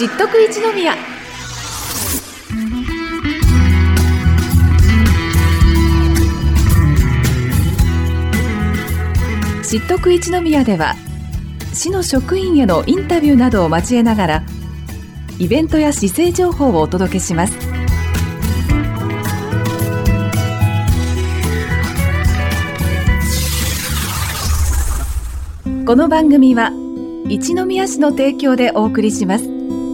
知っとく一宮。知っとく一宮では、市の職員へのインタビューなどを交えながら、イベントや市政情報をお届けします。この番組は一宮市の提供でお送りします。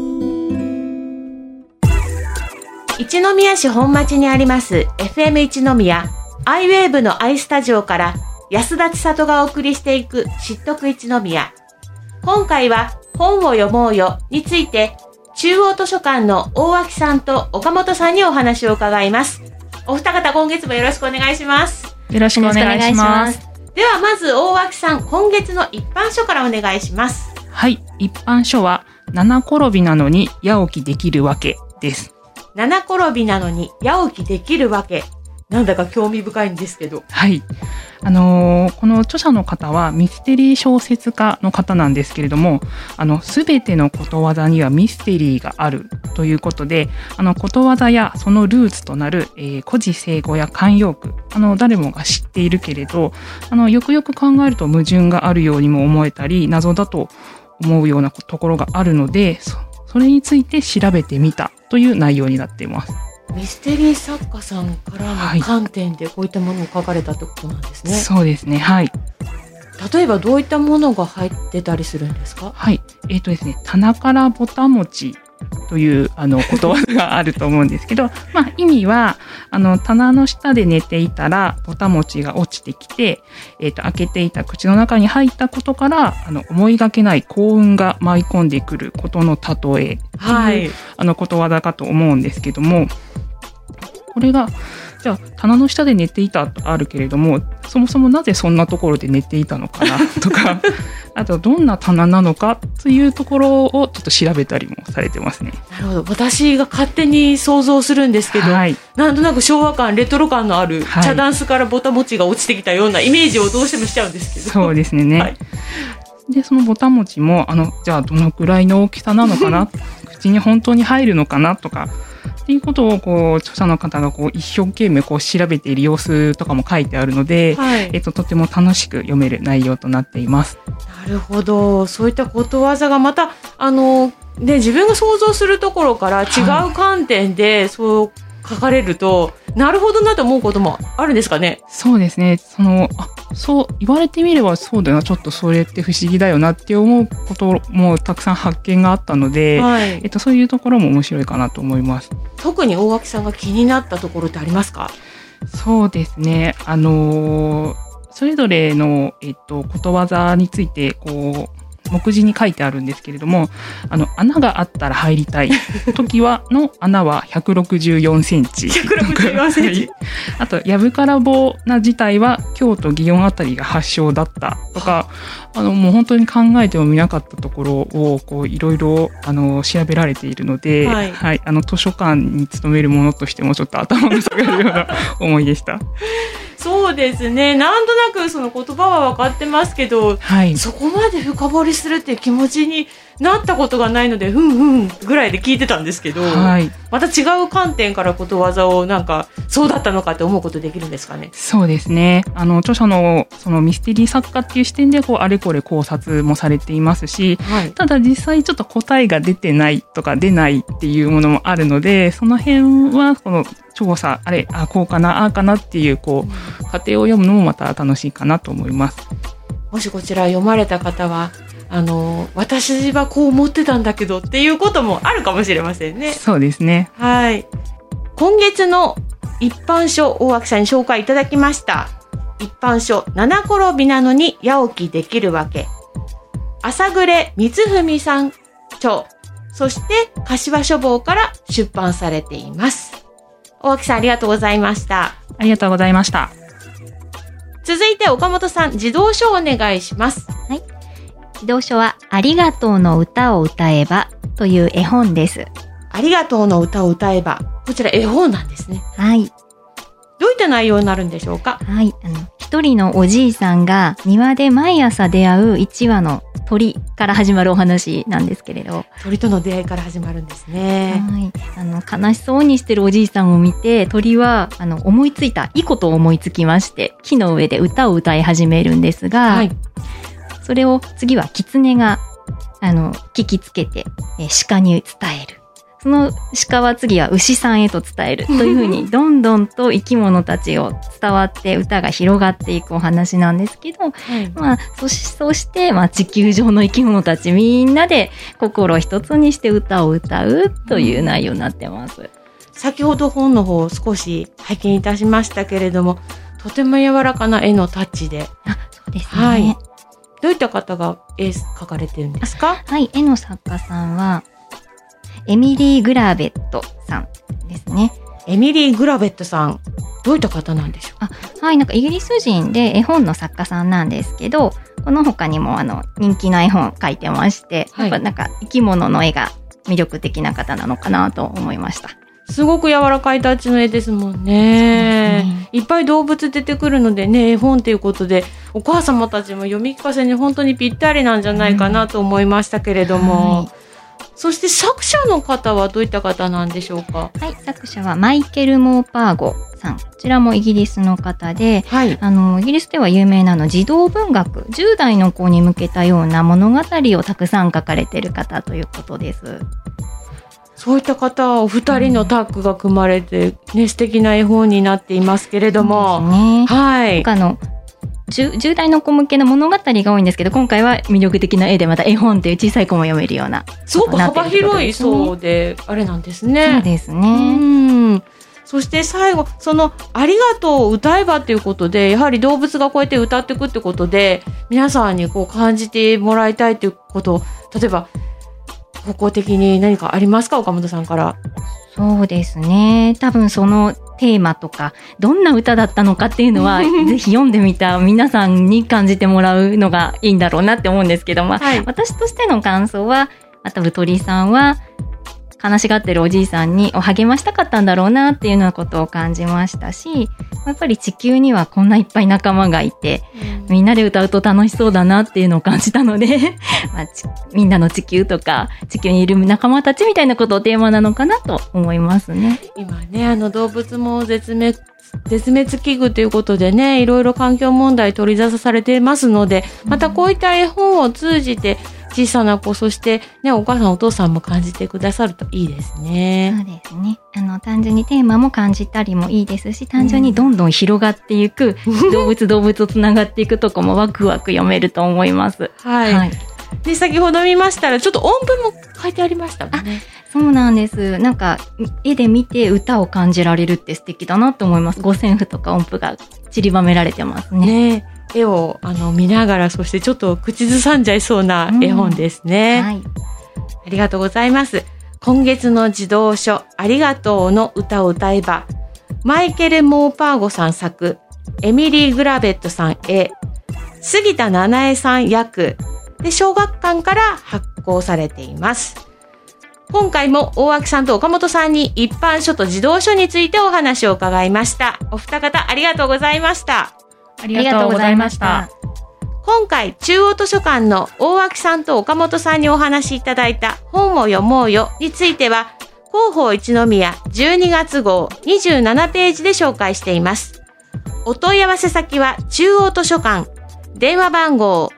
一宮市本町にあります FM 一宮アイウェーブのアイスタジオから安田千里がお送りしていく知っとく一宮。今回は本を読もうよについて中央図書館の大脇さんと岡本さんにお話を伺います。お二方、今月もよろしくお願いします。 よろしくお願いします。 ではまず大脇さん、今月の一般書からお願いします。 はい、一般書は七転びなのに八起きできるわけです。 七転びなのに八起きできるわけ、なんだか興味深いんですけど。 はい、この著者の方はミステリー小説家の方なんですけれども、すべてのことわざにはミステリーがあるということで、ことわざやそのルーツとなる、古事成語や慣用句、誰もが知っているけれど、よくよく考えると矛盾があるようにも思えたり、謎だと思うようなところがあるので、それについて調べてみたという内容になっています。 ミステリー作家さんからの観点でこういったものを書かれたということなんですね。 はい、そうですね。はい。 例えばどういったものが入ってたりするんですか？ はい。ですね、棚からぼたもちということわざがあると思うんですけど、意味は棚の下で寝ていたらぼたもちが落ちてきて、開けていた口の中に入ったことから思いがけない幸運が舞い込んでくることの例えという、ことわざかと思うんですけども、これがじゃあ棚の下で寝ていたとあるけれども、そもそもなぜそんなところで寝ていたのかなとかあとどんな棚なのかというところをちょっと調べたりもされてますね。 なるほど。私が勝手に想像するんですけど、なんとなく昭和感、レトロ感のある茶ダンスからぼたもちが落ちてきたようなイメージをどうしてもしちゃうんですけど。 そうですね。でそのぼたもちもじゃあどのくらいの大きさなのかな口に本当に入るのかなとかっていうことを著者の方が一生懸命調べている様子とかも書いてあるので、とても楽しく読める内容となっています。 なるほど。そういったことわざがまた自分が想像するところから違う観点でそう書かれると、なるほどなと思うこともあるんですかね？ そうですね。そう言われてみればそうだな、ちょっとそれって不思議だよなって思うこともたくさん発見があったので、そういうところも面白いかなと思います。 特に大脇さんが気になったところってありますか？ そうですね。それぞれのことわざについて目次に書いてあるんですけれども、穴があったら入りたい時の穴は164センチ。164センチ。あと、やぶからぼな自体は京都祇園あたりが発祥だったとか、もう本当に考えてもみなかったところをいろいろ調べられているので、図書館に勤めるものとしてもちょっと頭が下がるような思いでした。 そうですね。なんとなくその言葉は分かってますけど、そこまで深掘りするっていう気持ちになったことがないので、ぐらいで聞いてたんですけど、また違う観点からことわざをそうだったのかって思うことできるんですかね？ そうですね。著者のそのミステリー作家っていう視点であれこれ考察もされていますし、ただ実際ちょっと答えが出てないとか出ないっていうものもあるので、その辺はこの調査こうかなあかなっていう過程を読むのもまた楽しいかなと思います。 もしこちら読まれた方は私はこう思ってたんだけどっていうこともあるかもしれませんね。 そうですね。 今月の一般書、大脇さんに紹介いただきました。一般書、七転びなのに八起きできるわけ。朝暮光文さん著、そして柏書房から出版されています。大脇さん、ありがとうございました。 ありがとうございました。 続いて岡本さん、児童書をお願いします。 児童書はありがとうの歌を歌えばという絵本です。 ありがとうの歌を歌えば、こちら絵本なんですね。 はい。 どういっいった内容になるんでしょうか？ はい。一人のおじいさんが庭で毎朝出会う1羽の鳥から始まるお話なんですけれど。 鳥との出会いから始まるんですね。 はい。悲しそうにしてるおじいさんを見て、鳥は、いいことを思いつきまして、木の上で歌を歌い始めるんですが、はい、それを次は狐が、聞きつけて、鹿に伝える。その鹿は次は牛さんへと伝えるというふうにどんどんと生き物たちを伝わって歌が広がっていくお話なんですけど、はい、そして、地球上の生き物たちみんなで心一つにして歌を歌うという内容になってます。 先ほど本の方を少し拝見いたしましたけれども、とても柔らかな絵のタッチで。 そうですね。 はい。どういった方が絵描かれてるんですか？ はい、絵の作家さんはエミリー・グラベットさんですね。 エミリー・グラベットさん、どういった方なんでしょう？ はい、なんかイギリス人で絵本の作家さんなんですけど、この他にも人気な絵本描いてまして、はい、やっぱなんか生き物の絵が魅力的な方なのかなと思いました。 すごく柔らかいタッチの絵ですもんね。いっぱい動物出てくるのでね、絵本ということでお母様たちも読み聞かせに本当にぴったりなんじゃないかなと思いましたけれども、はい、そして作者の方はどういった方なんでしょうか？ はい、作者はマイケル・モーパーゴさん。こちらもイギリスの方で、はい、イギリスでは有名な児童文学、10代の子に向けたような物語をたくさん書かれている方ということです。 そういった方、お二人のタッグが組まれて、ね、素敵な絵本になっていますけれども。 そうですね。はい。10代の子向けの物語が多いんですけど、今回は魅力的な絵でまた絵本っていう小さい子も読めるような。 すごく幅広いそうで、あれなんですね。 そうですね。 そして最後、ありがとう歌えばということで、やはり動物がこうやって歌っていくってことで、皆さんにこう感じてもらいたいということを、例えば、方向的に何かありますか？岡本さんから。 そうですね。多分そのテーマとか、どんな歌だったのかっていうのは、ぜひ読んでみた皆さんに感じてもらうのがいいんだろうなって思うんですけど、はい、私としての感想は、多分鳥さんは、悲しがってるおじいさんに励ましたかったんだろうなっていうようなことを感じましたし、やっぱり地球にはこんないっぱい仲間がいて、みんなで歌うと楽しそうだなっていうのを感じたのでみんなの地球とか地球にいる仲間たちみたいなことをテーマなのかなと思いますね。 今ね、動物も絶滅危惧ということでね、いろいろ環境問題取り沙汰されていますので、またこういった絵本を通じて小さな子、そしてね、お母さんお父さんも感じてくださるといいですね。 そうですね。単純にテーマも感じたりもいいですし、単純にどんどん広がっていく、動物とつながっていくとこもワクワク読めると思います。 はい。はい、で、先ほど見ましたら、ちょっと音符も書いてありましたもんね。 そうなんです。なんか、絵で見て歌を感じられるって素敵だなと思います。五線譜とか音符が散りばめられてますね。 ね、絵を見ながら、そしてちょっと口ずさんじゃいそうな絵本ですね。はい。ありがとうございます。今月の児童書、ありがとうの歌を歌えば、マイケル・モーパーゴさん作、エミリー・グラベットさん絵、杉田七恵さん役で小学館から発行されています。今回も大脇さんと岡本さんに一般書と児童書についてお話を伺いました。お二方ありがとうございました。 ありがとうございました。 今回、中央図書館の大脇さんと岡本さんにお話しいただいた本を読もうよについては、広報一宮12月号27ページで紹介しています。お問い合わせ先は中央図書館、電話番号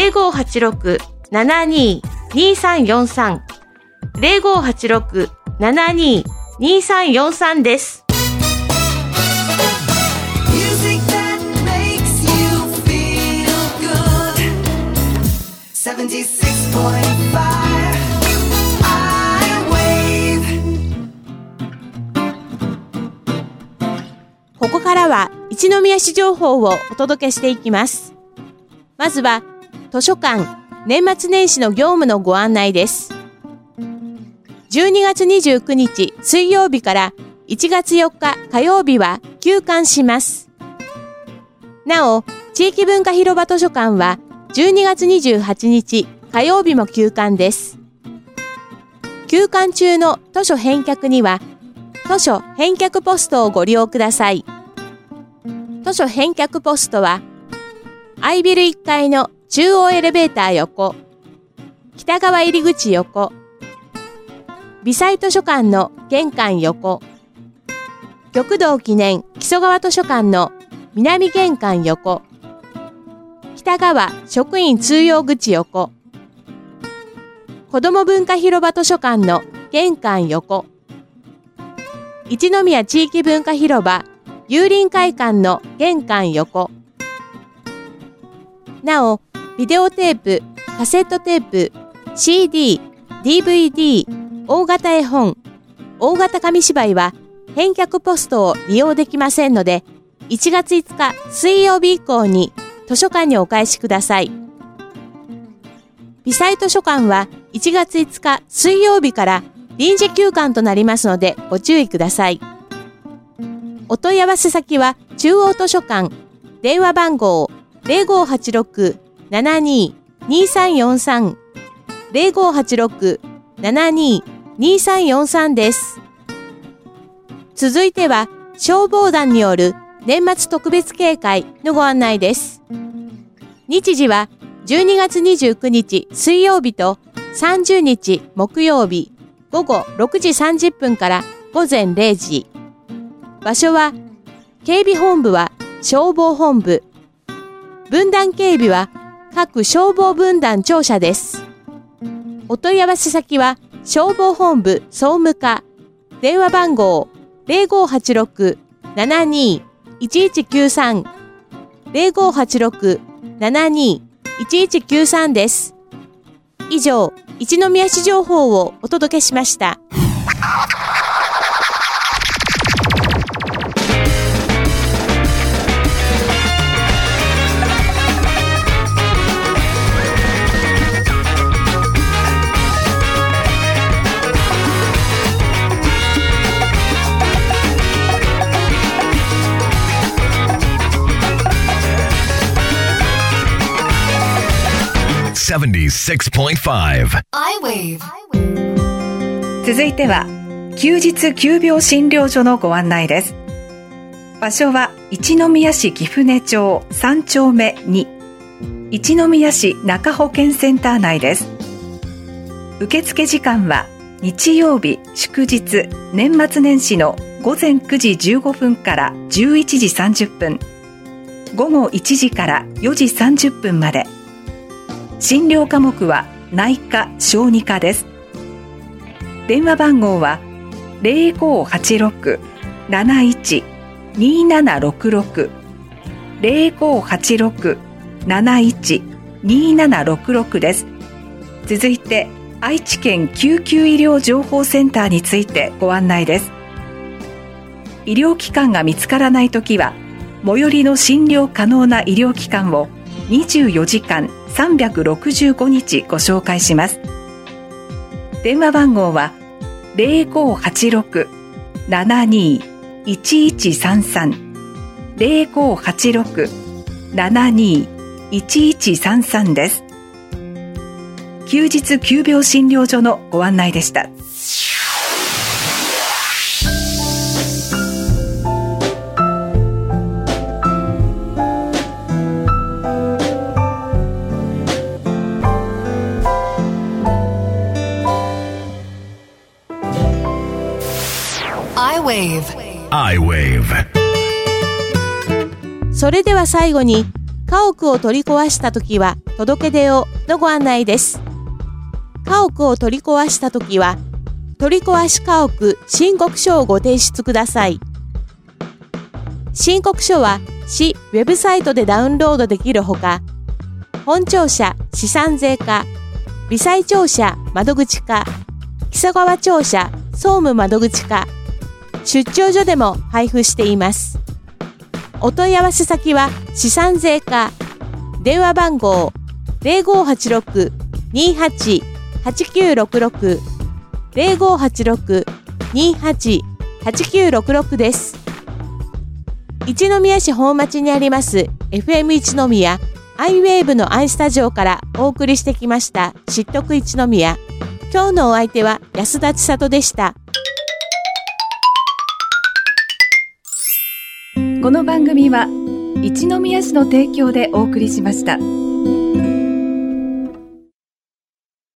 0586-72-2343 0586-72-2343 です。ここからは一宮市情報をお届けしていきます。まずは図書館年末年始の業務のご案内です。12月29日水曜日から1月4日火曜日は休館します。なお、地域文化広場図書館は12月28日火曜日も休館です。休館中の図書返却には図書返却ポストをご利用ください。 図書返却ポストは、Iビル1階の中央エレベーター横、北側入り口横、微細図書館の玄関横、玉堂記念木曽川図書館の南玄関横、北側職員通用口横、子ども文化広場図書館の玄関横、一宮地域文化広場有林会館の玄関横。なお、ビデオテープ、カセットテープ、CD、DVD、大型絵本、大型紙芝居は返却ポストを利用できませんので、1月5日水曜日以降に図書館にお返しください。微細図書館は1月5日水曜日から臨時休館となりますのでご注意ください。お問い合わせ先は中央図書館、電話番号 0586-72-2343 0586-72-2343 です。続いては消防団による年末特別警戒のご案内です。日時は12月29日水曜日と30日木曜日午後6時30分から午前0時。場所は警備本部は消防本部。分団警備は各消防分団庁舎です。お問い合わせ先は消防本部総務課。電話番号 0586-72-1193 0586-72-1193 です。以上、一宮市情報をお届けしました。 76.5 I-Wave。 続いては休日急病診療所のご案内です。場所は一宮市貴船町3丁目2、一宮市中保健センター内です。受付時間は日曜日祝日年末年始の午前9時15分から11時30分、午後1時から4時30分まで。診療科目は内科・小児科です。電話番号は 0586-71-2766 0586-71-2766 です。続いて愛知県救急医療情報センターについてご案内です。医療機関が見つからないときは最寄りの診療可能な医療機関を24時間365日ご紹介します。電話番号は 0586-72-1133 0586-72-1133 です。休日急病診療所のご案内でした。 I-Wave。 それでは最後に家屋を取り壊したときは届け出をのご案内です。家屋を取り壊したときは取り壊し家屋申告書をご提出ください。申告書は市ウェブサイトでダウンロードできるほか、本庁舎資産税課、微細庁舎窓口課、木曽川庁舎総務窓口課、出張所でも配布しています。お問い合わせ先は資産税課、電話番号 0586-28-8966 0586-28-8966 です。一宮市本町にあります FM 一宮I-Wave のIスタジオからお送りしてきました知得一宮。今日のお相手は安田千里でした。 この番組は一宮市の提供でお送りしました。